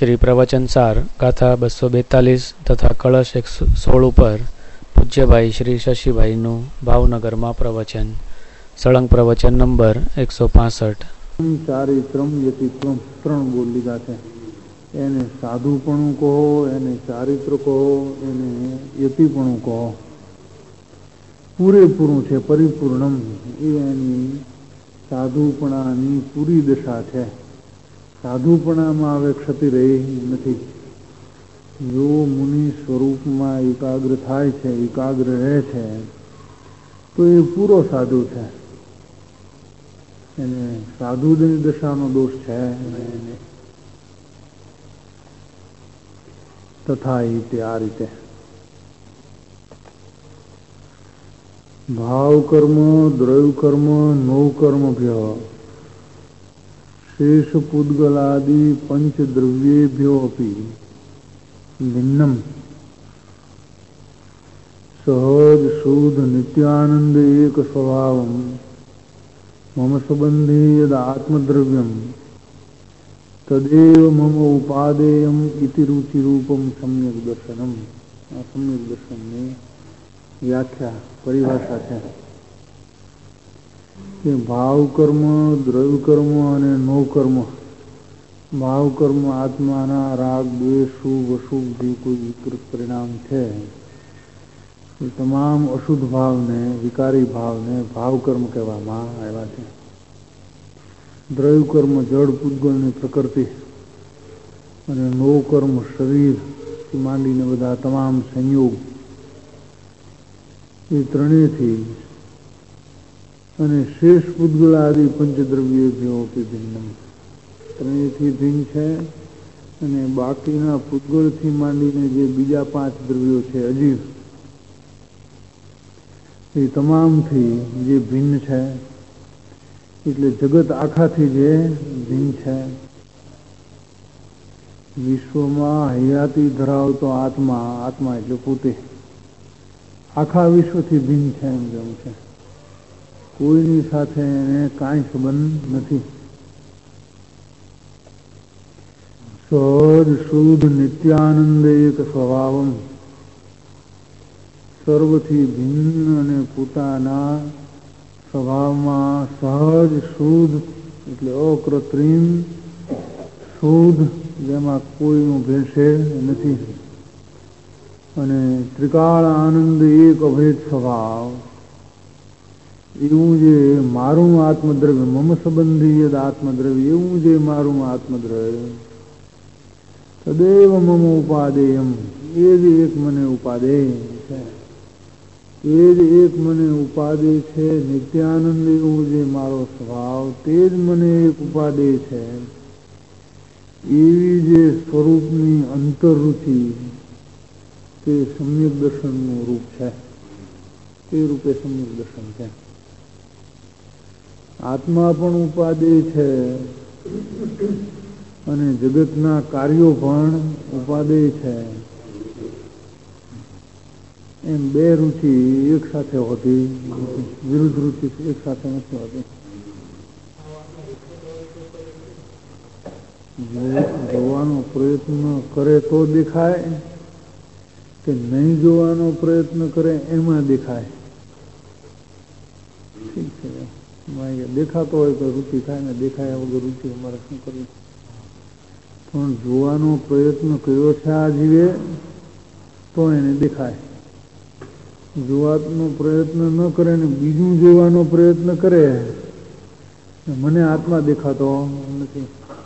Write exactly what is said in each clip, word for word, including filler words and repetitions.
श्री प्रवचन सार गाथा बसो बेतालीस तथा कलश एक सोल पर पूज्य भाई श्री शशिभाई नु भावनगर में प्रवचन सळंग प्रवचन नंबर एक सौ पांसठ। चारित्रम यतित्वम त्रण बोल लीधा है। एने साधुपणु कहो, एने चारित्र कहो, एने यतिपणु कहो। पूरेपूरू है, परिपूर्णम एनी साधुपणानी पूरी दशा है। साधुपणामां हवे क्षति रही नहीं। जो मुनि स्वरूप में एकाग्र थाय छे, एकाग्र रहे छे, तो ये पूरो साधु है। एने साधुनी दशानो दोष है तथा रीते आ रीते भाव कर्म, द्रव्य कर्म, नौ कर्म भ्यो शेष पुद्गलादि पंच द्रव्येभ्यो अपि भिन्नम सहज शुद्ध नित्यानंद एक स्वभावम मम संबंधी यद आत्मद्रव्यम तदेव मम उपादेयम इति रुचि रूपम सम्यक दर्शनम। सम्यक दर्शन में व्याख्या परिभाषा है कि भाव कर्म, द्रव्य कर्म और नौ कर्म। भाव कर्म आत्माना राग द्वेष शुभ अशुभ भी कोई विकृत परिणाम है। ये तमाम अशुद्ध भाव ने, विकारी भाव ने भाव कर्म कहवामां आव्या छे। द्रव्य कर्म जड़ पुद्गल ने प्रकृति और नौ कर्म शरीर मांडी ने बधा तमाम संयोग। ये त्रणेय थी અને શેષ પુદ્ગલાદિ પંચદ્રવ્યો ભિન્નમ ત્રણેયથી ભિન્ન છે। અને બાકીના પુદ્ગળથી માંડીને જે બીજા પાંચ દ્રવ્યો છે અજીવ, એ તમામથી જે ભિન્ન છે। એટલે જગત આખાથી જે ભિન્ન છે। વિશ્વમાં હયાતી ધરાવતો આત્મા, આત્મા એટલે પોતે આખા વિશ્વથી ભિન્ન છે એમ જેવું છે। કોઈની સાથે એને કાંઈ સંબંધ નથી। સહજ શુદ્ધ નિત્યાનંદ એક સ્વભાવમ સર્વથી ભિન્ન અને પોતાના સ્વભાવમાં સહજ શુદ્ધ એટલે અકૃત્રિમ શુદ્ધ, જેમાં કોઈનું ભેળસેળ નથી। અને ત્રિકાળ આનંદ એક અભેદ સ્વભાવ એવું જે મારું આત્મદ્રવ્ય મમ સંબંધી યદ આત્મદ્રવ્ય એવું જે મારું આત્મદ્રવ્ય તદેવ મમ ઉપાદેયમ એ જ એક મને ઉપાદેય છે। એ જ એક મને ઉપાદેય છે। નિત્યાનંદ એવું જે મારો સ્વભાવ તે જ મને એક ઉપાદેય છે। એવી જે સ્વરૂપની અંતરરુચિ તે સમ્યક દર્શનનું રૂપ છે। તે રૂપે સમ્યક દર્શન છે। આત્મા પણ ઉપાદેય છે અને જગતના કાર્યો પણ ઉપાદેય છે। એમ બે રુચિ એક સાથે હોતી, વિરુદ્ધ રુચિ એક સાથે નથી હોતી। જોવાનો પ્રયત્ન કરે તો દેખાય કે નહીં જોવાનો પ્રયત્ન કરે એમાં દેખાય। ઠીક છે, દેખાતો હોય તો રુચિ થાય ને, દેખાયા વગર રુચિ અમારે શું કરવી। પણ જોવાનો પ્રયત્ન કર્યો છે આ જીવે તો એને દેખાય। જોવાનો પ્રયત્ન ન કરે ને બીજું જોવાનો પ્રયત્ન કરે, મને આત્મા દેખાતો નથી।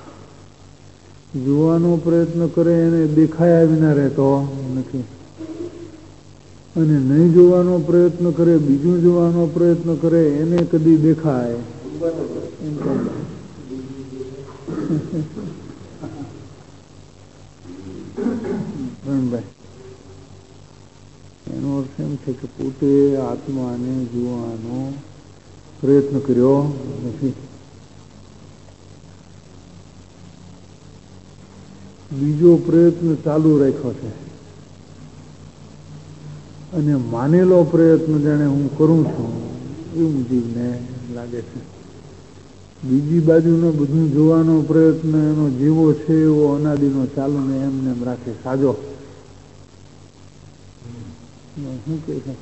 જોવાનો પ્રયત્ન કરે એને દેખાયા વિના રહેતો નથી। અને નહીં જોવાનો પ્રયત્ન કરે, બીજું જોવાનો પ્રયત્ન કરે એને કદી દેખાય એનો અર્થ એમ છે કે પોતે આત્માને જોવાનો પ્રયત્ન કર્યો નથી। બીજો પ્રયત્ન ચાલુ રાખ્યો છે અને માનેલો પ્રયત્ન જાણે હું કરું છું એવું જીવને લાગે છે। બીજી બાજુનો બધું જોવાનો પ્રયત્ન એનો જેવો છે એવો અનાદિનો ચાલુ ને એમને એમ રાખે સાજો. શું કે છે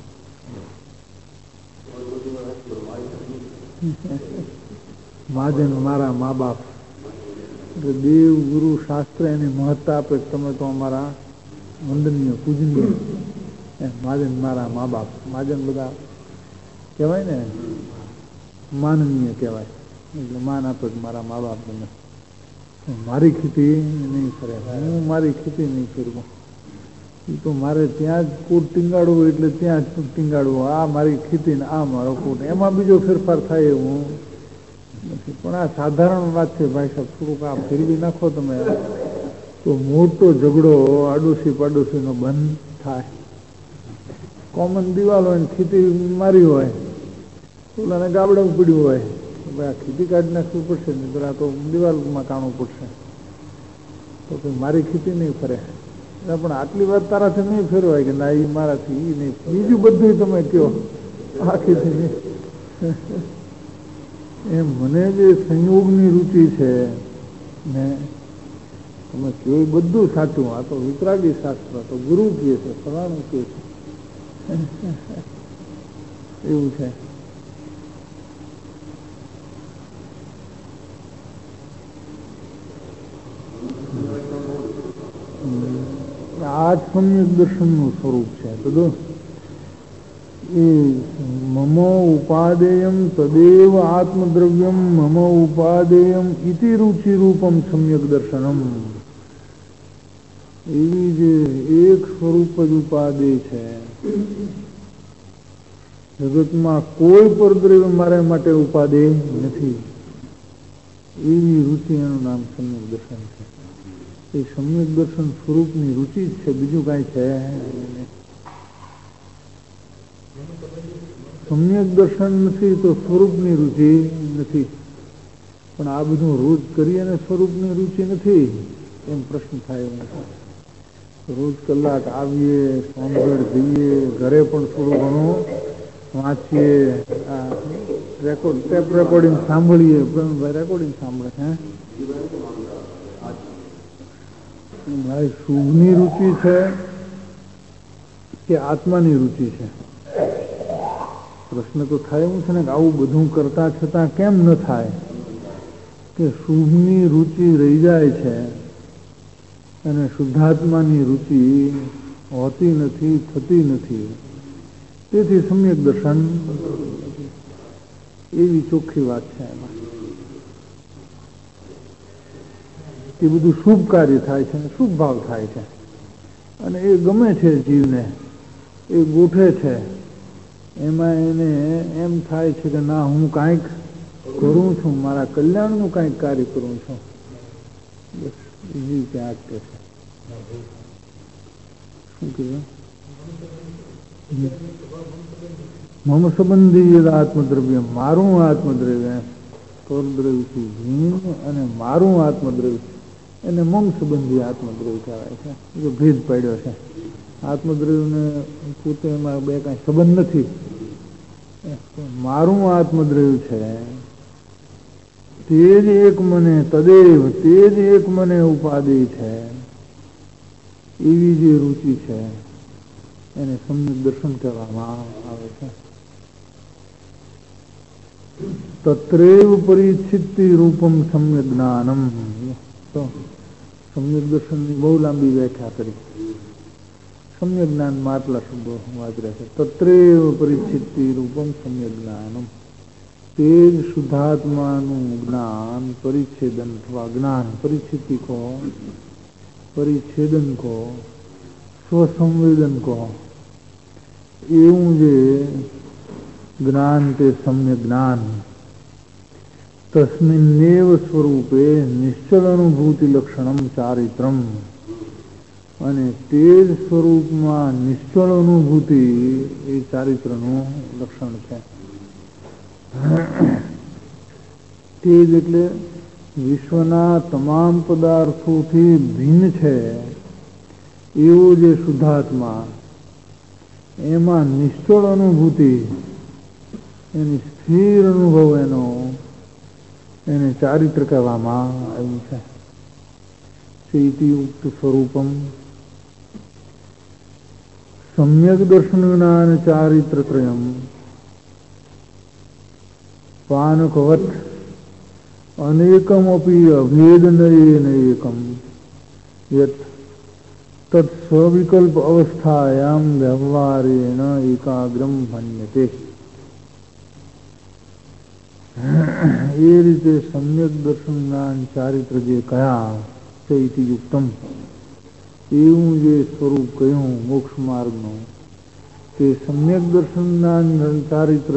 મહાજન મારા મા બાપ એટલે દેવ ગુરુ શાસ્ત્ર એની મહત્તા આપે. તમે તો અમારા વંદનીય પૂજનીય મહાજન મારા મા બાપ. મહાજન બધા કહેવાય ને માનનીય કહેવાય એટલે માન આપે મારા મા બાપ. તમે મારી ખેતી નહીં ફરે, હું મારી ખેતી નહીં ફેરવું. એ તો મારે ત્યાં જ કૂટ ટીંગાડવું એટલે ત્યાં જ ટીંગાડવું. આ મારી ખેતી ને આ મારો કૂટ, એમાં બીજો ફેરફાર થાય એવું નથી. પણ આ સાધારણ વાત છે ભાઈ સાહેબ, થોડુંક આ ફેરવી નાખો તમે તો મોટો ઝઘડો આડોશી પાડોશીનો બંધ થાય. કોમન દિવાલ હોય ને ખેતી મારી હોય, ઓલાને ગાબડામાં પીડ્યું હોય, ભાઈ આ ખેતી કાઢી નાખવી પડશે ને તો આ તો દિવાલમાં કાણવું પડશે, તો કંઈ મારી ખેતી નહીં ફરે. પણ આટલી વાત તારાથી નહીં ફેરવાય કે ના એ મારાથી એ નહીં. બીજું બધું તમે કહો આ ખેતી નહીં. એમ મને જે સંયોગની રુચિ છે ને તમે કહો એ બધું સાચું. આ તો વિતરાગી શાસ્ત્ર તો ગુરુ કહે છે, ફલાણું કહે છે, એવું છે. આ સમ્યક દર્શનનું સ્વરૂપ છે. તો એ મમ ઉપાદેયમ તદેવ આત્મદ્રવ્યમ મમ ઉપાદેયમ ઇતિ રુચિ રૂપમ સમ્યક દર્શનમ. એવી જે એક સ્વરૂપ જ ઉપાદેય છે. જગતમાં કોઈ પરદ્રવ્ય મારા માટે ઉપાદેય નથી. એવી રુચિ એનું નામ સમ્યક દર્શન છે. એ સમ્યક દર્શન સ્વરૂપની રુચિ જ છે, બીજું કાંઈ છે. સમ્યક દર્શન નથી તો સ્વરૂપની રુચિ નથી. પણ આ બધું રોજ કરીએ ને સ્વરૂપની રુચિ નથી એમ પ્રશ્ન થાય. રોજ કલાક આવીએ, સોનગઢ જઈએ, ઘરે પણ થોડું ઘણું વાંચીએ, રેકોર્ડ ટેપ રેકોર્ડિંગ સાંભળીએ. ભાઈ રેકોર્ડિંગ સાંભળે હે ભાઈ શુભની રુચિ છે કે આત્માની રુચિ છે? પ્રશ્ન તો થાય એવું છે ને કે આવું બધું કરતા છતાં કેમ ન થાય કે શુભની રુચિ રહી જાય છે અને શુદ્ધાત્માની રુચિ હોતી નથી, થતી નથી. તેથી સમ્યક દર્શન એવી ચોખ્ખી વાત છે. એમાં એ બધું શુભ કાર્ય થાય છે, શુભ ભાવ થાય છે અને એ ગમે છે જીવને, એ ગોઠે છે. એમાં એને એમ થાય છે કે ના હું કાંઈક કરું છું, મારા કલ્યાણનું કાંઈક કાર્ય કરું છું. બસ જીવ ત્યાં અટકે છે. શું કીધું? મમ સંબંધી આત્મદ્રવ્ય, મારું આત્મદ્રવ્ય પરદ્રવ્યથી ભિન્ન અને મારું આત્મદ્રવ્ય એને મમ સંબંધી આત્મદ્રવ્ય કહેવાય છે. જો ભેદ પાડ્યો છે. આત્મદ્રવ્યને પોતે એમાં બે કાંઈ સંબંધ નથી. મારું આત્મદ્રવ્ય છે તે જ એક મને તદેવ, તે જ એક મને ઉપાદેય છે. એવી જે રુચિ છે એને સમ્યક દર્શન કહેવામાં આવે છે. તત્રેવ પરિચ્છિત્તિ રૂપમ સમ્યક જ્ઞાનમ. તો સમ્યક દર્શનની બહુ લાંબી વ્યાખ્યા કરી. સમ્યક જ્ઞાનમાં આટલા શબ્દો વાપર્યા છે. તત્રેવ પરિચ્છિત્તિ રૂપમ સમ્યક જ્ઞાનમ. તે જ શુદ્ધાત્માનું જ્ઞાન, પરિચ્છેદન અથવા જ્ઞાન, પરિચ્છિત્તિ કહો, પરિચ્છેદન કહો, સ્વસંવેદન કહો, એવું જે જ્ઞાન તે સમ્યક જ્ઞાન. તસ્મિન્નેવ સ્વરૂપે નિશ્ચલ અનુભૂતિ લક્ષણમ ચારિત્રમ. અને તે જ સ્વરૂપમાં નિશ્ચળ અનુભૂતિ એ ચારિત્રનું લક્ષણ છે. તે જ એટલે વિશ્વના તમામ પદાર્થોથી ભિન્ન છે એવો જે શુદ્ધાત્મા, એમાં નિશ્ચળ અનુભૂતિ, એની સ્થિર અનુભવ એનો એને ચારિત્ર કહેવામાં આવ્યું છે. ચૈતિયુક્ત સ્વરૂપમ સમ્યક દર્શન જ્ઞાન ચારિત્રત્રયમ પાનકવત અનેકમપી અભેદનયેન એકમ યત તત્ સ્વવિકલ્પ અવસ્થાયામ વ્યવહારેણ એકાગ્રમ મન્યતે. એ રીતે સમ્યક દર્શન જ્ઞાન ચારિત્ર જે કયા ચૈતિયુક્તમ એવું જે સ્વરૂપ કહ્યું મોક્ષ માર્ગનું તે સમ્યક દર્શન જ્ઞાન ચારિત્ર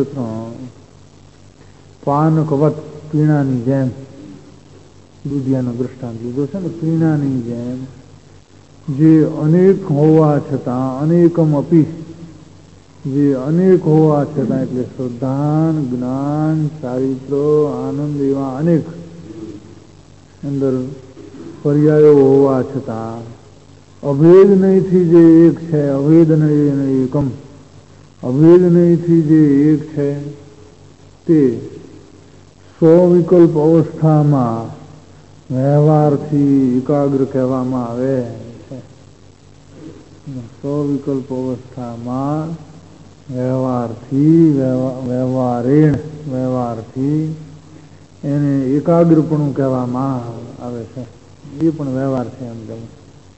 પાનકવત પીણાની જેમ, દુધિયાનો દ્રષ્ટાંત લીધો છે ને, પીણાની જેમ જે અનેક હોવા છતાં અનેકમ અપી જે અનેક હોવા છતાં એટલે શ્રદ્ધાન જ્ઞાન ચારિત્ર આનંદ એવા અનેક અંદર પર્યાયો હોવા છતાં અભેદ નહીંથી જે એક છે, અભેદ નહીં એકમ અભેદ નહીંથી જે એક છે તે સ્વવિકલ્પ અવસ્થામાં વ્યવહારથી એકાગ્ર કહેવામાં આવે છે. સ્વવિકલ્પ અવસ્થામાં વ્યવહારથી વ્યવહારેણ વ્યવહારથી એને એકાગ્રપણું કહેવામાં આવે છે. એ પણ વ્યવહાર છે એમ કહ્યું,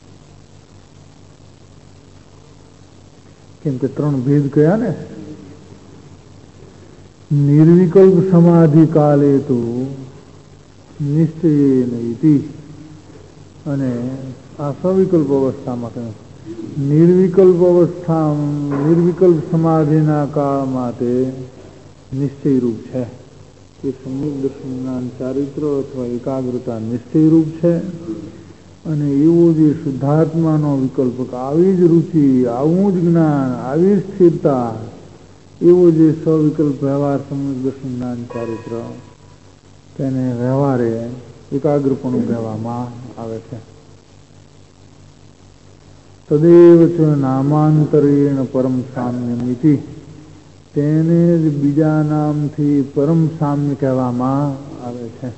કેમ કે ત્રણ ભેદ કયા ને. નિર્વિકલ્પ સમાધિ કાલે તો નિશ્ચયેન ઇતિ, અને આ સવિકલ્પ અવસ્થામાં કહ્યું નિર્વિકલ્પ અવસ્થા નિર્વિકલ્પ સમાધિના કાળમાં તે નિશ્ચય રૂપ છે. તે સમ્યક દર્શન જ્ઞાન ચારિત્ર અથવા એકાગ્રતા નિશ્ચય રૂપ છે. અને એવો જે શુદ્ધાત્માનો વિકલ્પ, આવી જ રુચિ, આવું જ જ્ઞાન, આવી જ સ્થિરતા, એવો જે સવિકલ્પ વ્યવહાર સમ્યક દર્શન જ્ઞાન ચારિત્ર તેને વ્યવહારે એકાગ્રપણું કહેવામાં આવે છે. તદેવ ચ નામાંતરેણ પરમ સામ્યમિતિ, તેને જ બીજા નામથી પરમ સામ્ય કહેવામાં આવે છે.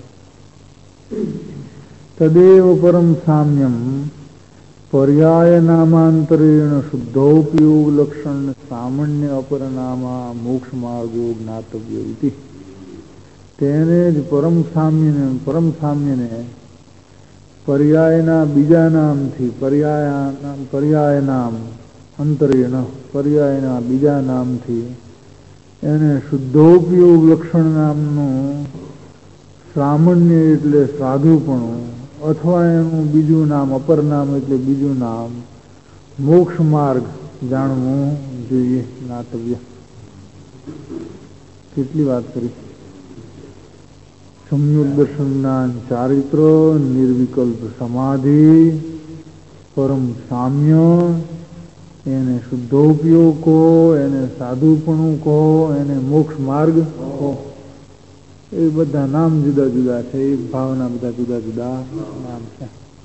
તદેવ પરમ સામ્યમ પર્યાય નામાંતરેણ શુદ્ધોપયોગ લક્ષણ સામાન્ય અપરનામા મોક્ષ માર્ગો જ્ઞાતવ્ય ઇતિ. તેને જ પરમ સામ્યને પરમ સામ્યને પર્યાયના બીજા નામથી પર્યાય પર્યાય નામ અંતરેણ પર્યાયના બીજા નામથી એને શુદ્ધોપયોગ લક્ષણ નામનું સામાન્ય એટલે સાધુપણું, અથવા એનું બીજું નામ અપર નામ એટલે બીજું નામ મોક્ષ માર્ગ જાણવું જોઈએ, જ્ઞાતવ્ય. કેટલી વાત કરી. સમ્યક દર્શન જ્ઞાન ચારિત્ર, નિર્વિકલ્પ સમાધિ, પરમ સામ્ય, એને શુદ્ધોપયોગ કહો, એને સાધુપણું કહો, એને મોક્ષ માર્ગ કહો. એ બધા નામ જુદા જુદા છે, એક ભાવના બધા જુદા જુદા નામ છે.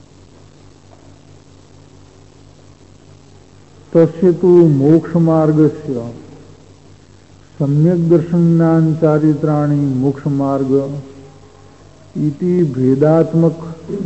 તસ્ય તુ મોક્ષ માર્ગસ્ય સમ્યક દર્શન જ્ઞાન ચારિત્રાણી મોક્ષ માર્ગ ઇતિ ભેદાત્મક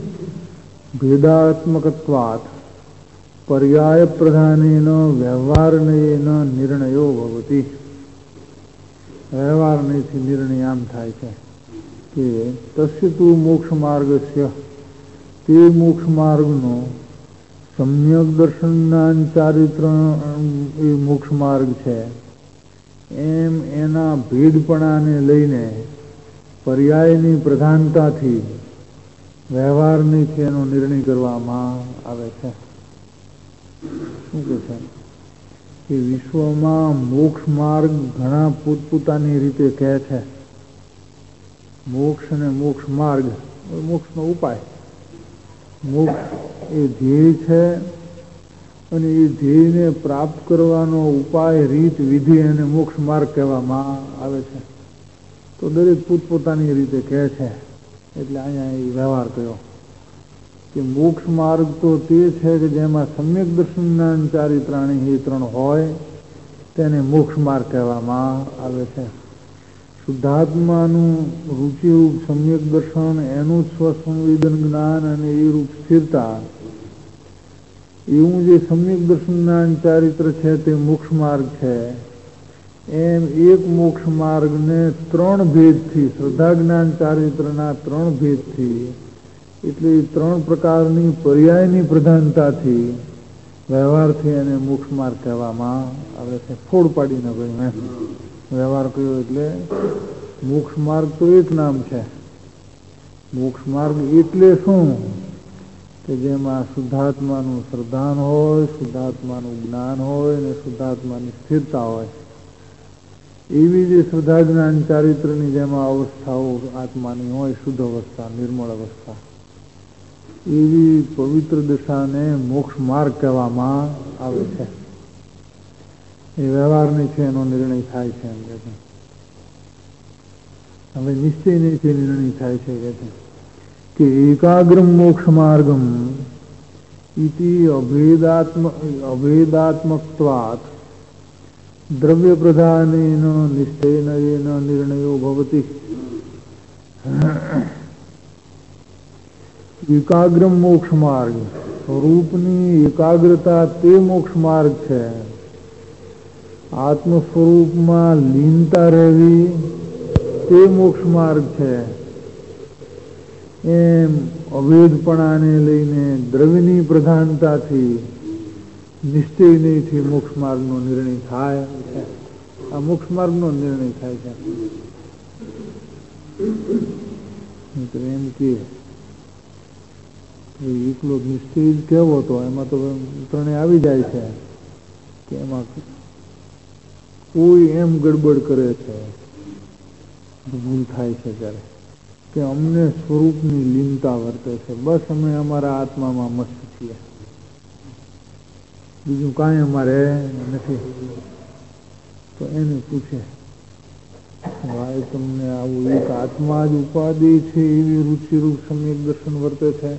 ભેદાત્મકત્વાત પર્યાય પ્રધાનેન વ્યવહારનયેન નિર્ણયો ભવતિ. વ્યવહારનયથી નિર્ણય આમ થાય છે કે તસ્ય તુ મોક્ષ માર્ગસ્ય, તે મોક્ષ માર્ગનો સમ્યક દર્શન જ્ઞાન ચારિત્ર એ મોક્ષ માર્ગ છે એમ એના ભેદપણાને લઈને પર્યાયની પ્રધાનતાથી વ્યવહારનીથી એનો નિર્ણય કરવામાં આવે છે. શું કહે છે કે વિશ્વમાં મોક્ષ માર્ગ ઘણા પોતપોતાની રીતે કહે છે. મોક્ષ અને મોક્ષ માર્ગ, મોક્ષનો ઉપાય, મોક્ષ એ ધ્યેય છે અને એ ધ્યેયને પ્રાપ્ત કરવાનો ઉપાય, રીત, વિધિ અને મોક્ષ માર્ગ કહેવામાં આવે છે. તો દરેક પોતપોતાની રીતે કહે છે, એટલે અહીંયા એ વ્યવહાર કર્યો કે મોક્ષ માર્ગ તો તે છે કે જેમાં સમ્યક દર્શન જ્ઞાન ચારિત્રાણી એ ત્રણ હોય તેને મોક્ષ માર્ગ કહેવામાં આવે છે. શુદ્ધાત્માનું રૂચિરૂપ સમ્યક દર્શન, એનું સ્વસંવેદન જ્ઞાન અને એ રૂપ સ્થિરતા, એવું જે સમ્યક દર્શન જ્ઞાન ચારિત્ર છે તે મોક્ષ માર્ગ છે. એમ એક મોક્ષ માર્ગને ત્રણ ભેદથી, શ્રદ્ધા જ્ઞાન ચારિત્રના ત્રણ ભેદથી, એટલે ત્રણ પ્રકારની પર્યાયની પ્રધાનતાથી વ્યવહારથી એને મોક્ષ માર્ગ કહેવામાં આવે છે. ફોડ પાડીને ભાઈ મેં વ્યવહાર કર્યો એટલે મોક્ષ માર્ગ તો એક નામ છે. મોક્ષ માર્ગ એટલે શું? કે જેમાં શુદ્ધાત્માનું શ્રદ્ધાન હોય, શુદ્ધાત્માનું જ્ઞાન હોય અને શુદ્ધાત્માની સ્થિરતા હોય. એવી જે શ્રદ્ધા જ્ઞાન ચારિત્રની જેમાં અવસ્થાઓ આત્માની હોય, શુદ્ધ અવસ્થા, નિર્મળ અવસ્થા, એવી પવિત્ર દશાને મોક્ષ માર્ગ કહેવામાં આવે છે. એ વ્યવહારની છે એનો નિર્ણય થાય છે. એમ કે છે હવે નિશ્ચય નહીં નિર્ણય થાય છે કે છે કે એકાગ્રમ મોક્ષ માર્ગમ ઇતિ અભેદાત્મ અભેદાત્મકત્વાત દ્રવ્ય પ્રધાનેન નિશ્ચયેન નિર્ણયો ભવતિ. એકાગ્રમ મોક્ષ માર્ગ, સ્વરૂપની એકાગ્રતા તે મોક્ષ માર્ગ છે. આત્મ સ્વરૂપમાં લીનતા રહેવી તે મોક્ષ માર્ગ છે. એમ અભેદપણાને લઈને દ્રવ્યની પ્રધાનતાથી નિશ્ચય નહીંથી મોક્ષ માર્ગનો નિર્ણય થાય છે. આ મોક્ષ માર્ગનો નિર્ણય થાય છે. એમ કે એકલો નિશ્ચય જ કેવો હતો, એમાં તો ત્રણે આવી જાય છે કે એમાં કોઈ એમ ગડબડ કરે છે, ભૂલ થાય છે ત્યારે કે અમને સ્વરૂપની લીનતા વર્તે છે, બસ અમે અમારા આત્મામાં મસ્ત છીએ, બીજું કાંઈ અમારે નથી. તો એને પૂછે ભાઈ તમને આવું એક આત્મા જ ઉપાધિ છે એવી રુચિરૂપ સમ્યક દર્શન વર્તે છે?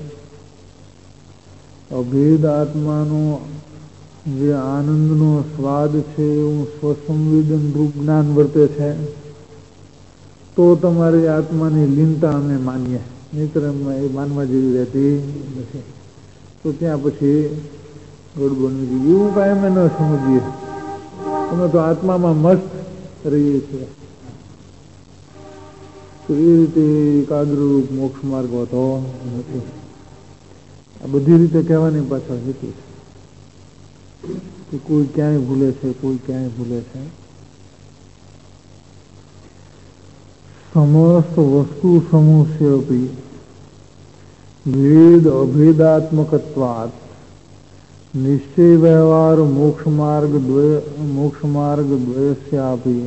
અભેદ આત્માનો જે આનંદનો સ્વાદ છે એવું સ્વસંવેદન રૂપ જ્ઞાન વર્તે છે, તો તમારી આત્માની લીનતા અમે માનીએ, નહીતર એ માનવા જેવી રહેતી નથી. તો ત્યાં પછી ગડબડનું એવું કાંઈ અમે ન સમજીએ, અમે તો આત્મામાં મસ્ત રહીએ છીએ. તો એ રીતે એકાગ્રરૂપ મોક્ષ માર્ગ હોતો નથી. આ બધી રીતે કહેવાની પાછળ હેતુ છે કે કોઈ ક્યાંય ભૂલે છે, કોઈ ક્યાંય ભૂલે છે. સમસ્ત વસ્તુ સમૂહસ્ય અપી ભેદ અભેદાત્મકત્વાત નિશ્ચય વ્યવહાર મોક્ષ માર્ગ દ્વય મોક્ષ માર્ગ દ્વયસ્યાપી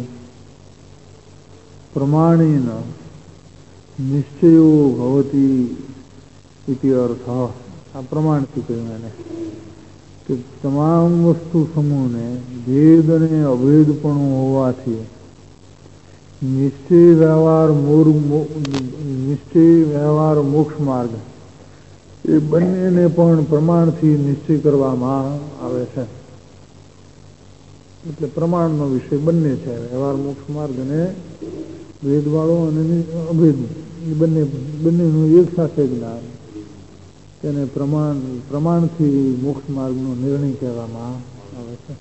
પ્રમાણેન નિશ્ચયો ભવતી ઇતિ અર્થ. આ પ્રમાણથી કહ્યું એને કે તમામ વસ્તુ સમૂહને ભેદ અને અભેદપણું હોવાથી નિશ્ચય વ્યવહાર નિશ્ચય વ્યવહાર મોક્ષ માર્ગ એ બંનેને પણ પ્રમાણથી નિશ્ચય કરવામાં આવે છે. એટલે પ્રમાણનો વિષય બંને છે, વ્યવહાર મોક્ષ માર્ગ અને ભેદવાળો અને અભેદ એ બંને બંનેનું એક સાથે જ્ઞાન, તેને પ્રમાણ પ્રમાણથી મોક્ષ માર્ગનો નિર્ણય કહેવામાં આવે છે.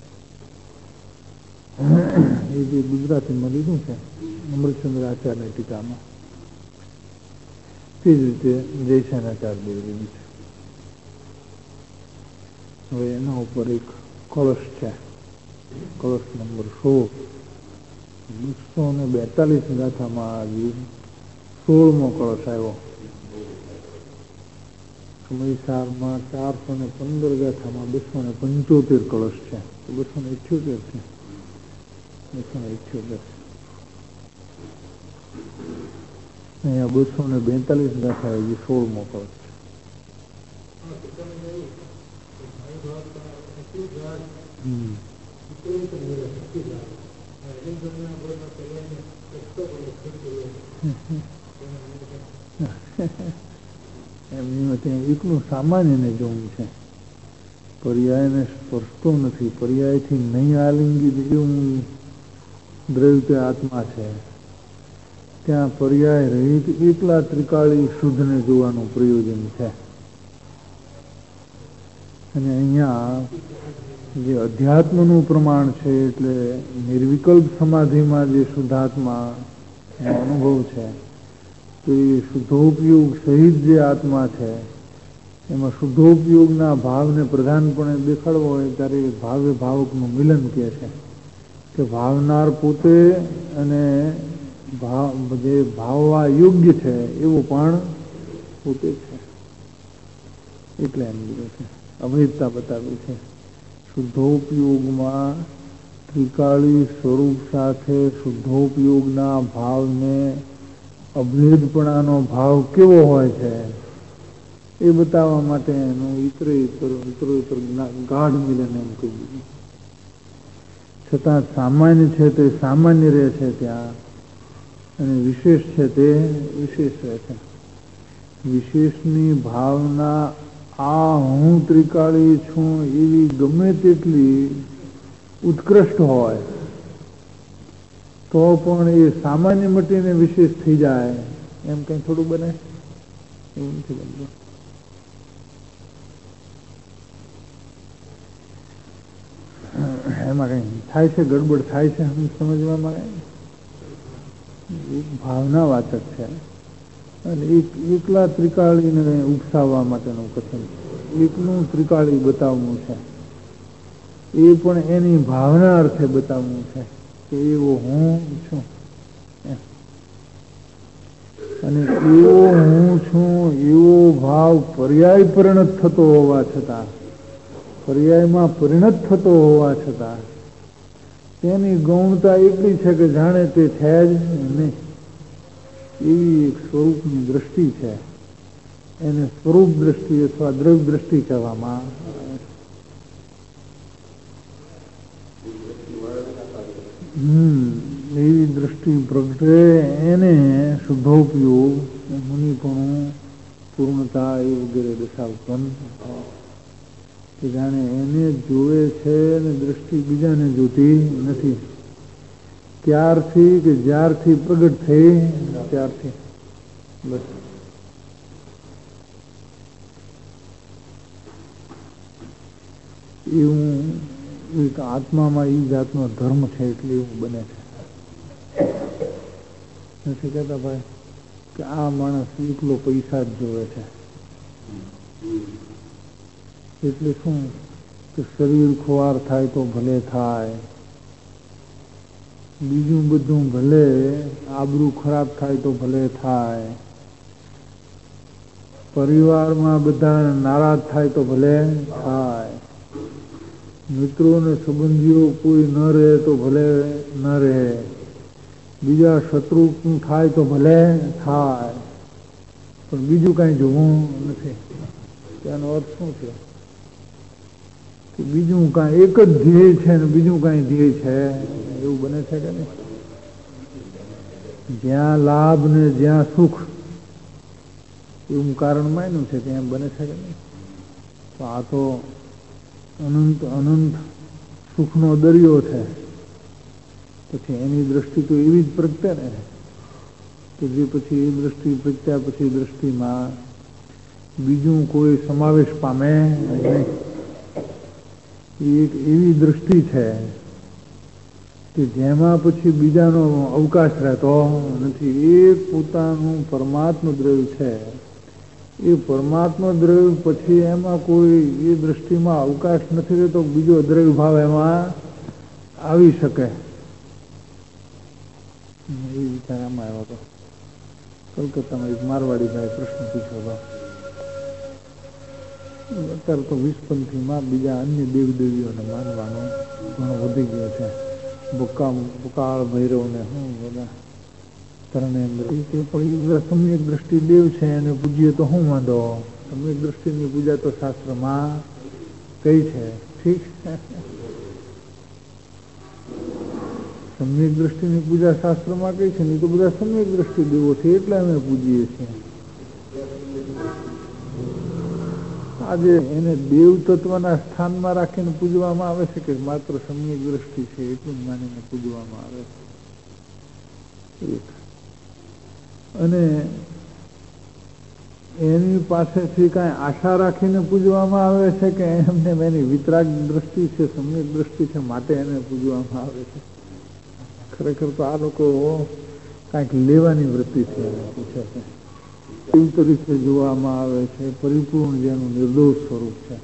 એ જે ગુજરાતીમાં લીધું છે અમૃતચંદ્ર આચાર્યની ટીકામાં, તે જ રીતે જયસેનાચાર્ય લીધું છે. હવે એના ઉપર એક કળશ છે, કળશ નંબર સોળ, બસો ને બેતાલીસ ગાથામાં આવી સોળમો કળશ આવ્યો. સમયસારમાં ચારસો ને પંદર ગાથામાં બસો ને પંચોતેર કળશ છે, બસો ને ઇઠ્યોતેર છે, બસો ને ઇઠ્યોતેર અહીંયા બસો ને બેતાલીસ ગાથા એ સોળમો કળશ એમની ત્યાં એકનું સામાન્યને જોવું છે, પર્યાયને સ્પર્શતો નથી. પર્યાયથી નહીં આલિંગી એવું દ્રવ્ય આત્મા છે, ત્યાં પર્યાય રહિત એકલા ત્રિકાળી શુદ્ધને જોવાનું પ્રયોજન છે. અને અહીંયા જે અધ્યાત્મનું પ્રમાણ છે એટલે નિર્વિકલ્પ સમાધિમાં જે શુદ્ધાત્માનો અનુભવ છે તો એ શુદ્ધોપયોગ સહિત જે આત્મા છે એમાં શુદ્ધોપયોગના ભાવને પ્રધાનપણે દેખાડવો હોય ત્યારે ભાવે ભાવકનું મિલન કહે છે કે ભાવનાર પોતે અને ભાવ જે ભાવવા યોગ્ય છે એવો પણ પોતે છે. એટલે એમ કીધું છે અભેદતા બતાવી છે. શુદ્ધોપયોગમાં ત્રિકાળી સ્વરૂપ સાથે શુદ્ધોપયોગના ભાવને અભેદપણાનો ભાવ કેવો હોય છે એ બતાવવા માટે એનું ઇતરેતર ઇતરેતર ગાઢ મિલન એમ કહી દીધું. છતાં સામાન્ય છે તે સામાન્ય રહે છે ત્યાં અને વિશેષ છે તે વિશેષ રહે છે. વિશેષની ભાવના આ હું ત્રિકાળી છું એવી ગમે તેટલી ઉત્કૃષ્ટ હોય તો પણ એ સામાન્ય મટીને વિશેષ થઈ જાય એમ કંઈ થોડું બને એવું નથી બનતું. એમાં કઈ થાય છે ગડબડ થાય છે સમજવામાં. એક ભાવના વાચક છે અને એક એકલા ત્રિકાળીને ઉપસાવવા માટેનું કથન એકનું ત્રિકાળી બતાવવું છે એ પણ એની ભાવના અર્થે બતાવવું છે કે એવો હું છું અને એવો હું છું એવો ભાવ પર્યાય પરિણત થતો હોવા છતાં પર્યાયમાં પરિણત થતો હોવા છતાં તેની ગૌણતા એટલી છે કે જાણે તે છે જ નહીં એવી એક સ્વરૂપની દ્રષ્ટિ છે. એને સ્વરૂપ દ્રષ્ટિ અથવા દ્રવ્ય દ્રષ્ટિ કહેવામાં આવે. હમ એવી દ્રષ્ટિ પ્રગટે એને શુદ્ધોપયોગ મુનિપણું પૂર્ણતા એ વગેરે દશા ઉત્પન્ન કે જાણે એને જોવે છે અને દ્રષ્ટિ બીજાને જોતી નથી. ત્યારથી કે જ્યારથી પ્રગટ થઈ ત્યારથી બસ એવું એક આત્મામાં એ જાતનો ધર્મ છે એટલે એવું બને છે. નથી કહેતા ભાઈ કે આ માણસ એકલો પૈસા જ જોવે છે એટલે શું કે શરીર ખુવાર થાય તો ભલે થાય, બીજું બધું ભલે આબરૂ ખરાબ થાય તો ભલે થાય, પરિવારમાં બધા નારાજ થાય તો ભલે થાય, મિત્રો ને સંબંધીઓ કોઈ ન રહે તો ભલે ન રહે, બીજા શત્રુ થાય તો ભલે થાય, પણ બીજું કાંઈ જોવું નથી. તેનો અર્થ શું છે કે બીજું કાંઈ એક જ ધ્યેય છે ને બીજું કાંઈ ધ્યેય છે એવું બને છે કે નહીં? જ્યાં લાભ ને જ્યાં સુખ એવું કારણ માન્યું છે ત્યાં બને છે કે નહીં? તો આ તો અનંત અનંત સુખનો દરિયો છે. પછી એની દ્રષ્ટિ તો એવી જ પ્રગટે ને કે જે પછી એ દ્રષ્ટિ પ્રગટ્યા પછી દ્રષ્ટિમાં બીજું કોઈ સમાવેશ પામે નહીં. એક એવી દ્રષ્ટિ છે કે જેમાં પછી બીજાનો અવકાશ રહેતો નથી. એક પોતાનું પરમાત્મા દ્રવ્ય છે, એ પરમાત્મા દ્રવ્ય પછી એમાં કોઈ એ દ્રષ્ટિમાં અવકાશ નથી રહેતો, બીજો દ્રવ્ય ભાવ એમાં આવી શકે. એ વિચાર એમાં આવ્યો હતો. કલકત્તામાં એક મારવાડી ભાઈ પ્રશ્ન પૂછ્યો હતો. અત્યારે તો વિસ્પંથીમાં બીજા અન્ય દેવદેવીઓને માનવાનો ઘણો વધી ગયો છે. બુકા બુકાળ ભૈરવ ને શું બધા તરણેન્દ્ર તે પણ સમ્યક દ્રષ્ટિ દેવ છે એને પૂજીએ તો શું વાંધો? સમ્યક દ્રષ્ટિની પૂજા તો શાસ્ત્રમાં કઈ છે. ઠીક છે, સમ્યક દ્રષ્ટિની પૂજા શાસ્ત્રમાં કઈ છે નહીં તો બધા સમ્યક દ્રષ્ટિ દેવો છે એટલે અમે પૂજીએ છીએ. આજે એને દેવ તત્વના સ્થાનમાં રાખીને પૂજવામાં આવે છે કે માત્ર સમ્યક દ્રષ્ટિ છે એટલું માનીને પૂજવામાં આવે છે. અને એની પાસેથી કાંઈ આશા રાખીને પૂજવામાં આવે છે કે એમને એની વિતરાગ દ્રષ્ટિ છે, સમ્યક દ્રષ્ટિ છે, માટે એને પૂજવામાં આવે છે? ખરેખર તો આ લોકો કાંઈક લેવાની વૃત્તિથી એને પૂછે છે. એવી તરીકે જોવામાં આવે છે, પરિપૂર્ણ જેનું નિર્દોષ સ્વરૂપ છે.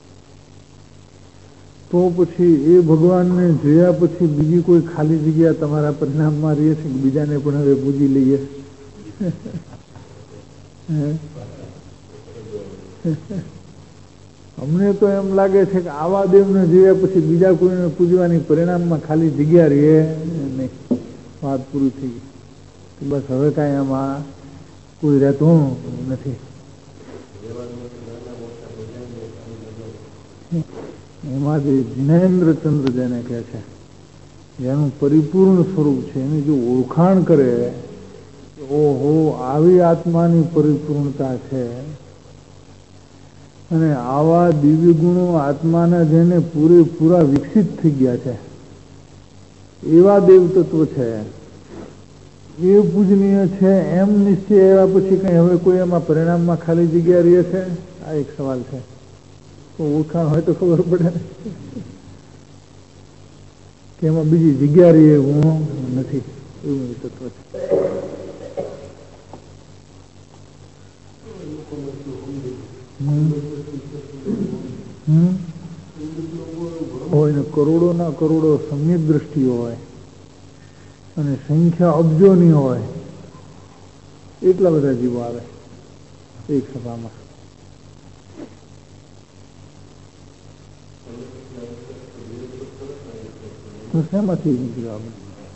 તો પછી એ ભગવાનને જોયા પછી બીજી કોઈ ખાલી જગ્યા તમારા પરિણામમાં રહે છે કે બીજાને પણ હવે પૂજી લઈએ? અમને તો એમ લાગે છે કે આવા દેવને જોયા પછી બીજા કોઈને પૂજવાની પરિણામમાં ખાલી જગ્યા રહે નહીં. વાત પૂરી થઈ ગઈ. બસ હવે કાંઈ આમાં કોઈ રહેતું નથી. એમાં જે જિનેન્દ્રચંદ્ર જેને કહે છે, જેનું પરિપૂર્ણ સ્વરૂપ છે, એની જો ઓળખાણ કરે, ઓહો આવી આત્માની પરિપૂર્ણતા છે, અને આવા દિવ્ય ગુણો આત્માના જેને પૂરેપૂરા વિકસિત થઈ ગયા છે, એવા દેવ તત્વ છે, એ પૂજનીય છે એમ નિશ્ચય એવા પછી કઈ હવે કોઈ એમાં પરિણામમાં ખાલી જગ્યા રહે છે? આ એક સવાલ છે. તો ઓળખાણ હોય તો ખબર પડે ને કે એમાં બીજી જગ્યા રહી એવું નથી. એવું તત્વ છે. હોય ને કરોડો ના કરોડો સમ્યક દ્રષ્ટિઓ હોય અને સંખ્યા અબજોની હોય, એટલા બધા જીવો આવે એક સભામાં. તો શેમાંથી નીકળ્યો?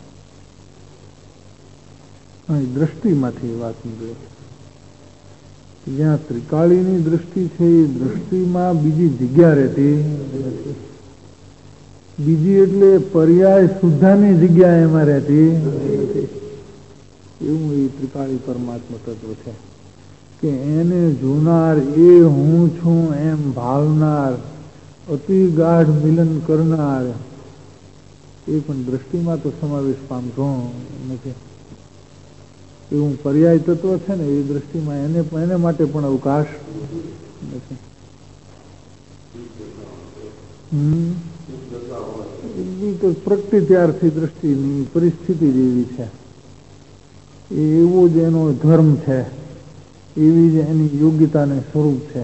અહીં દ્રષ્ટિમાંથી વાત નીકળે. જ્યાં ત્રિકાળીની દ્રષ્ટિ છે એ દ્રષ્ટિમાં બીજી જગ્યા રહેતી નથી. બીજી એટલે પર્યાય સુદ્ધાની જગ્યા એમાં રહેતી નથી. એવું એ ત્રિકાળી પરમાત્મા તત્વ છે કે એને જોનાર એ હું છું એમ ભાવનાર, અતિ ગાઢ મિલન કરનાર, એ પણ દ્રષ્ટિમાં તો સમાવેશ પામતો નથી. એવું પર્યાય તત્વ છે ને, એ દ્રષ્ટિમાં એને એને માટે પણ અવકાશ નથી. હમ તો પ્રગતિ ત્યારથી દ્રષ્ટિની પરિસ્થિતિ જેવી છે, એવો જ એનો ધર્મ છે, એવી જ એની યોગ્યતાને સ્વરૂપ છે.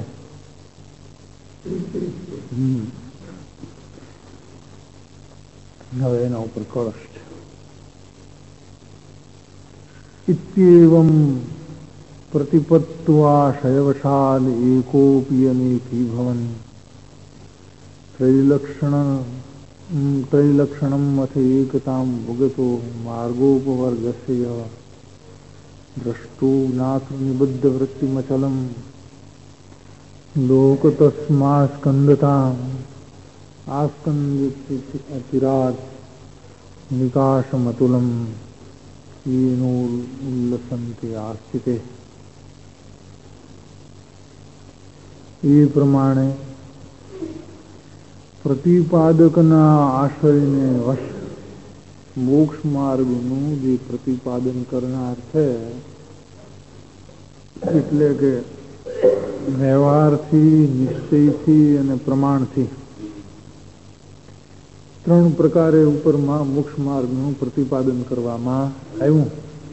હવે એના ઉપર કળશ છે. ઇત્યેવમ પ્રતિપત્વા શયવશાલ એકોપી અનેકી ભવન ત્રૈલક્ષણ ત્રૈલક્ષણમ અથ એકતામ ભગતો માર્ગોપવર્ગસ્ય દ્રષ્ટો જ્ઞાતૃ નિબદ્ધ વૃત્તિમચલમ લોકતસ્મા સ્કંદતામ આસ્કંદિરાત નિકાશમતુલમ येनो उल्लसन्ते आस्तिते. એ પ્રમાણે પ્રતિપાદકના આશ્રયને વશ મોક્ષ માર્ગનું જે પ્રતિપાદન કરનાર છે, એટલે કે વ્યવહારથી, નિશ્ચયથી અને પ્રમાણથી ત્રણ પ્રકારે ઉપરમાં મોક્ષ માર્ગનું પ્રતિપાદન કરવામાં આવ્યું.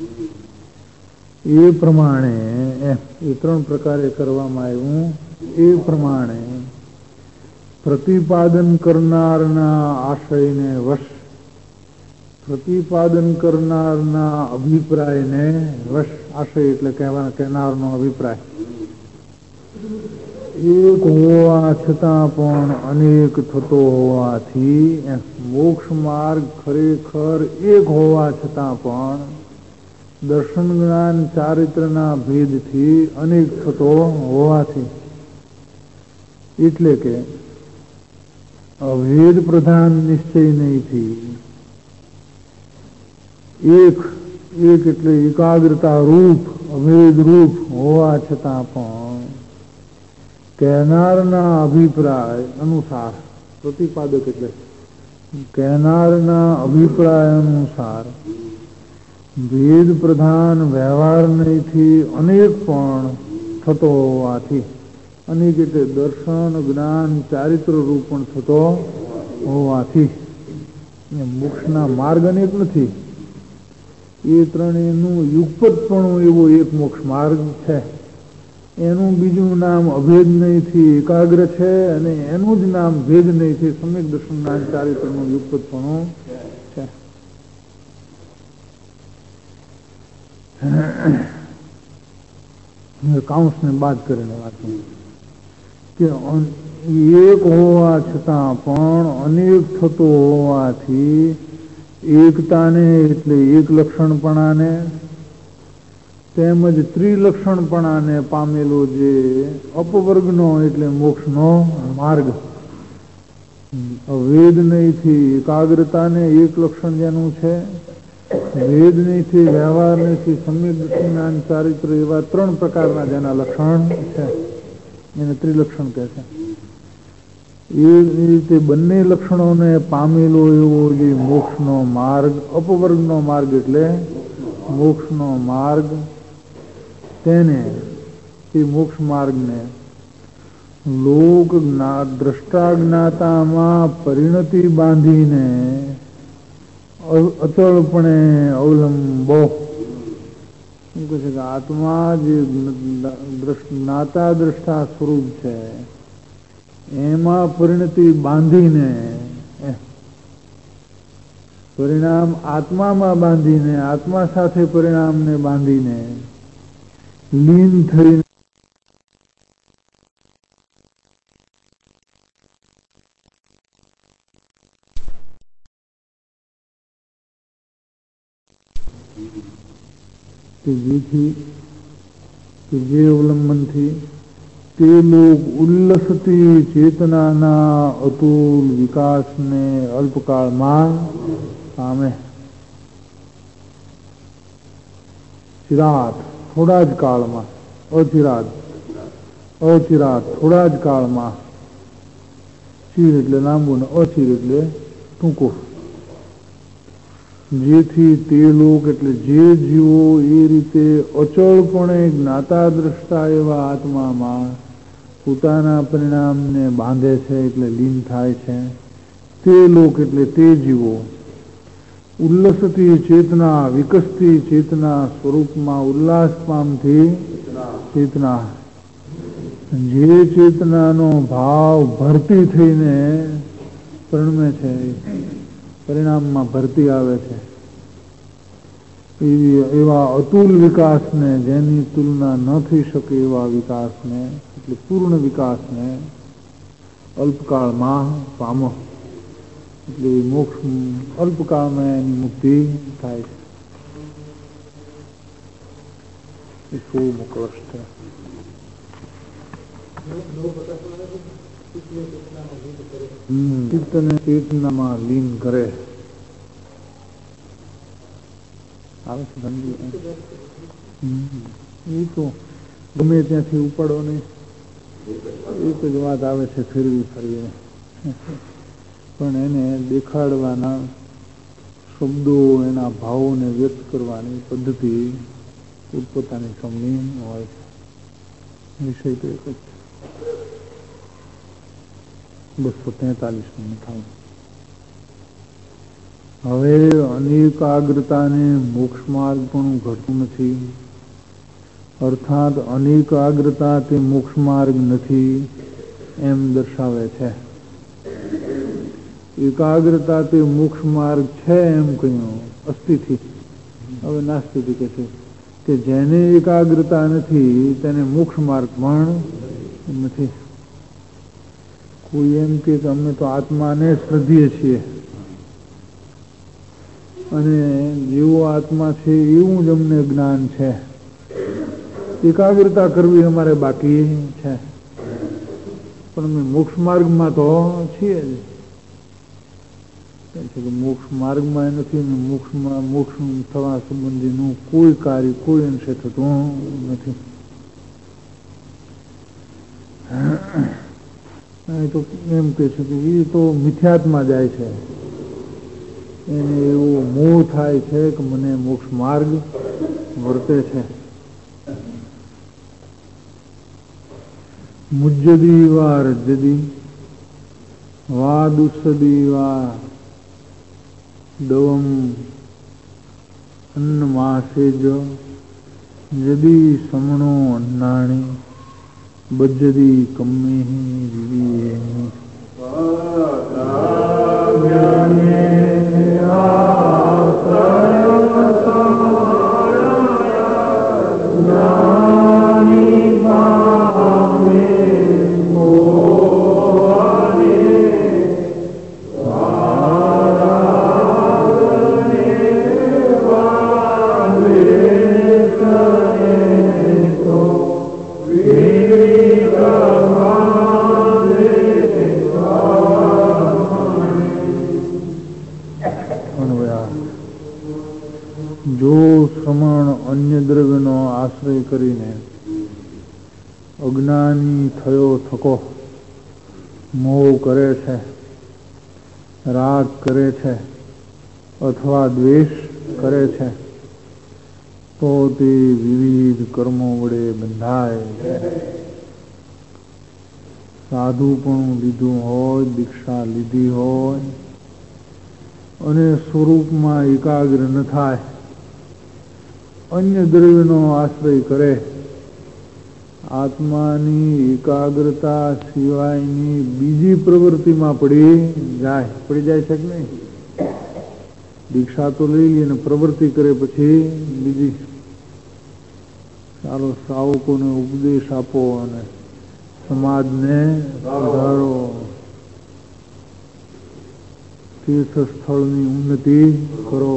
એ પ્રમાણે એ ત્રણ પ્રકારે કરવામાં આવ્યું. એ પ્રમાણે પ્રતિપાદન કરનારના આશયને વશ, પ્રતિપાદન કરનારના અભિપ્રાયને વશ, આશય એટલે કહેવાના કહેનારનો અભિપ્રાય, એક હોવા છતાં પણ અનેક થતો હોવાથી મોક્ષ માર્ગ ખરેખર એક હોવા છતાં પણ દર્શન જ્ઞાન ચારિત્રના ભેદથી અનેક થતો હોવાથી, એટલે કે અભેદ પ્રધાન નિશ્ચય નહીંથી એક એક એટલે એકાગ્રતા રૂપ અભેદ રૂપ હોવા છતાં પણ કહેનારના અભિપ્રાય અનુસાર, પ્રતિપાદક એટલે કહેનારના અભિપ્રાય અનુસાર ભેદ પ્રધાન વ્યવહાર નહીંથી અનેક પણ થતો હોવાથી, અનેક એટલે દર્શન જ્ઞાન ચારિત્ર રૂપ પણ થતો હોવાથી મોક્ષના માર્ગ અનેક નથી. એ ત્રણેયનું યુગપતપણું એવો એક મોક્ષ માર્ગ છે. એનું બીજું નામ અભેદ નહીંથી એકાગ્ર છે અને એનું જ નામ ભેદ નહીંથી સમ્યક દર્શન જ્ઞાન ચારિત્રનું યુગપતપણું છે. કાઉન્સને બાદ કરીને વાત કે એક હોવા છતાં પણ અનેક થતો હોવાથી એકતાને એટલે એક લક્ષણપણાને તેમજ ત્રિલક્ષણપણાને પામેલો જે અપવર્ગનો એટલે મોક્ષનો માર્ગ, વેદ નહીંથી એકાગ્રતાને એક લક્ષણ જેનું છે, વેદ નહીંથી વ્યવહાર નહીંથી સમ્યક જ્ઞાન ચારિત્ર એવા ત્રણ પ્રકારના જેના લક્ષણ છે એને ત્રિલક્ષણ કહે છે. એ રીતે બંને લક્ષણોને પામેલો એવો જે મોક્ષનો માર્ગ, અપવર્ગનો માર્ગ એટલે મોક્ષનો માર્ગ, તેને એ મોક્ષ માર્ગને લોક દ્રષ્ટા જ્ઞાતામાં પરિણતિ બાંધીને અચળપણે અવલંબો. શું કહે છે કે આત્મા જે જ્ઞાતા દ્રષ્ટા સ્વરૂપ છે એમાં પરિણતિ બાંધીને, પરિણામ આત્મામાં બાંધીને, આત્મા સાથે પરિણામને બાંધીને લીન થઈને કે જેથી કે જે અવલંબનથી તે લોક ઉલ્લસતી ચેતનાના અતુલ વિકાસને અલ્પકાળમાં પામે. ચિરાત થોડા જ કાળમાં, અચિરાત અચિરાત થોડા જ કાળમાં, ચીર એટલે લાંબુ ને અચિર એટલે ટૂંકો, જેથી તે લોક એટલે જે જીવો એ રીતે અચળપણે જ્ઞાતા દ્રષ્ટા એવા આત્મામાં પોતાના પરિણામને બાંધે છે એટલે લીન થાય છે. તે લોક એટલે તે જીવો ઉલ્લસતી ચેતના, વિકસતી ચેતના સ્વરૂપમાં ઉલ્લાસ પામતી ચેતના, જે ચેતનાનો ભાવ ભરતી થઈને પરિણમે છે, પરિણામમાં ભરતી આવે છે, એવા અતુલ વિકાસને, જેની તુલના ન થઈ શકે એવા વિકાસને એટલે પૂર્ણ વિકાસને અલ્પકાળમાં પામો. એટલે મોક્ષ અલ્પકાળમાં એની મુક્તિ થાય છે. એ સોળમો કલશ છે. ચિત્તને ચેતનામાં લીન કરે. આવે છે એ તો ગમે ત્યાંથી ઉપાડો નહીં, એક જ વાત આવે છે ફેરવી ફરવીને, પણ એને દેખાડવાના શબ્દો, એના ભાવોને વ્યક્ત કરવાની પદ્ધતિ પોતપોતાની સમની હોય છે. વિષય તો એક જ બસો તેતાલીસ નું થાય. હવે અનેકાગ્રતાને મોક્ષ માર્ગ પણ ઘટતું નથી, અર્થાત અનેકાગ્રતા તે મોક્ષ માર્ગ નથી એમ દર્શાવે છે. એકાગ્રતા તે મોક્ષ માર્ગ છે એમ કહ્યું અસ્થિથી. હવે નાસ્તિથી કહે છે કે જેને એકાગ્રતા નથી તેને મોક્ષ માર્ગ પણ નથી. કોઈ એમ કે અમે તો આત્માને શ્રદ્ધીએ છીએ અને જેવો આત્મા છે એવું જ અમને જ્ઞાન છે, એકાગ્રતા કરવી અમારે બાકી છે, પણ અમે મોક્ષ માર્ગમાં તો છીએ જ. મોક્ષ માર્ગમાં નથી, મોક્ષમાં મોક્ષ થવા સંબંધીનું કોઈ કાર્ય કોઈ અંશે થતું નથી. એ તો એમ કહે છે કે એ તો મિથ્યાત્મા જાય છે, એને એવું મોહ થાય છે કે મને મોક્ષ માર્ગ વર્તે છે. મુજ્જદી વા રજ્જદી વા દુસ્સદી વા દવમ અન્નમાસેજ જદી સમણો અન્નાણી બજ્જદી કમ્મેહી વિવિયેની. જો શ્રમણ અન્ય દ્રવ્યનો આશ્રય કરીને અજ્ઞાની થયો થકો મોહ કરે છે, રાગ કરે છે અથવા દ્વેષ કરે છે, તો તે વિવિધ કર્મો વડે બંધાય છે. સાધુ પણ લીધું હોય, દીક્ષા લીધી હોય અને સ્વરૂપમાં એકાગ્ર ન થાય, અન્ય દ્રવ્યનો આશ્રય કરે, આત્માની એકાગ્રતા સિવાયની બીજી પ્રવૃત્તિમાં પડી જાય. પડી જાય છે કે નહીં? દીક્ષા તો લઈ લે અને પ્રવૃત્તિ કરે પછી બીજી, ચાલો શ્રાવકોને ઉપદેશ આપો અને સમાજને સુધારો, તીર્થ સ્થળની ઉન્નતિ કરો,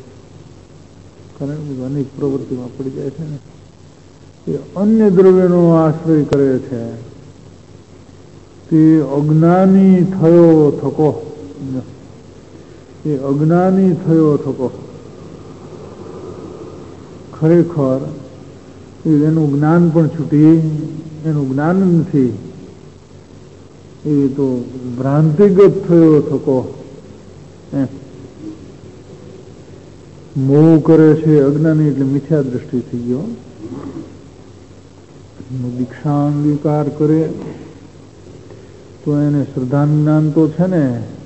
અનેક પ્રવૃત્તિમાં પડી જાય છે ને. એ અન્ય દ્રવ્યનો આશ્રય કરે છે તે અજ્ઞાની થયો થકો, એ અજ્ઞાની થયો થકો. ખરેખર એનું જ્ઞાન પણ છૂટી, એનું જ્ઞાન નથી, એ તો ભ્રાંતિગત થયો થકો. મોહ કરે છે અજ્ઞાની એટલે મિથ્યા દ્રષ્ટિ થઈ ગયો. દીક્ષા અંગીકાર કરે તો એને શ્રદ્ધા જ્ઞાન તો છે ને,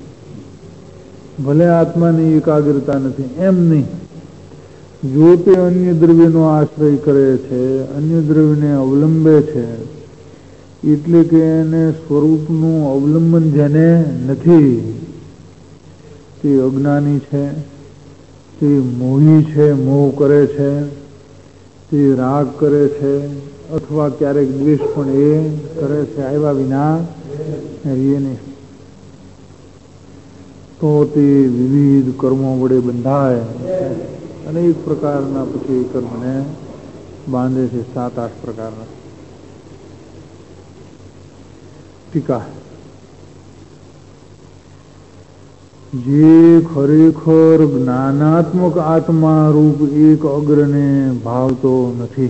ભલે આત્માની એકાગ્રતા નથી એમ નહીં. જો તે અન્ય દ્રવ્યનો આશ્રય કરે છે, અન્ય દ્રવ્યને અવલંબે છે, એટલે કે એને સ્વરૂપનું અવલંબન જેને નથી તે અજ્ઞાની છે, તે મોહી છે, મોહ કરે છે, તે રાગ કરે છે અથવા ક્યારેક દ્વેષ પણ એ કરે છે, આવ્યા વિના રહીએ નહીં. તો તે વિવિધ કર્મો વડે બંધાય, અનેક પ્રકારના પછી કર્મને બાંધે છે, સાત આઠ પ્રકારના. ટીકા. જે ખરેખર જ્ઞાનાત્મક આત્મા રૂપ એક અગ્રને ભાવતો નથી,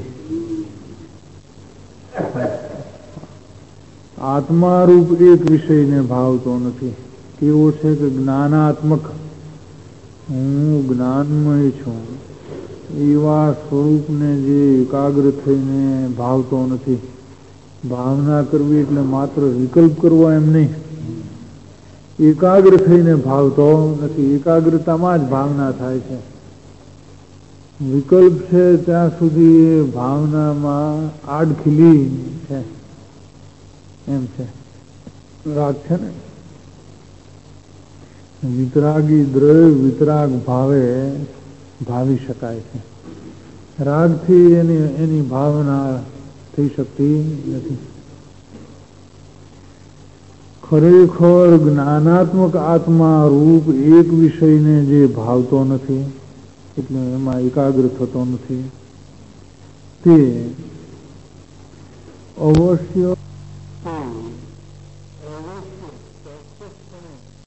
આત્મા રૂપ એક વિષયને ભાવતો નથી. કેવો છે કે જ્ઞાનાત્મક, હું જ્ઞાનમય છું એવા સ્વરૂપને જે એકાગ્ર થઈને ભાવતો નથી. ભાવના કરવી એટલે માત્ર વિકલ્પ કરવો એમ નહીં, એકાગ્ર થઈને ભાવતો નથી. એકાગ્રતામાં જ ભાવના થાય છે. વિકલ્પ છે ત્યાં સુધી ભાવનામાં આડખીલી છે, એમ છે. રાગ છે ને, વિતરાગી દ્રવ્ય વિતરાગ ભાવે ભાવી શકાય છે. રાગથી એની એની ભાવના થઈ શકતી નથી. ખરેખર જ્ઞાનાત્મક આત્મા રૂપ એક વિષયને જે ભાવતો નથી, એટલે એમાં એકાગ્ર થતો નથી, તે અવશ્ય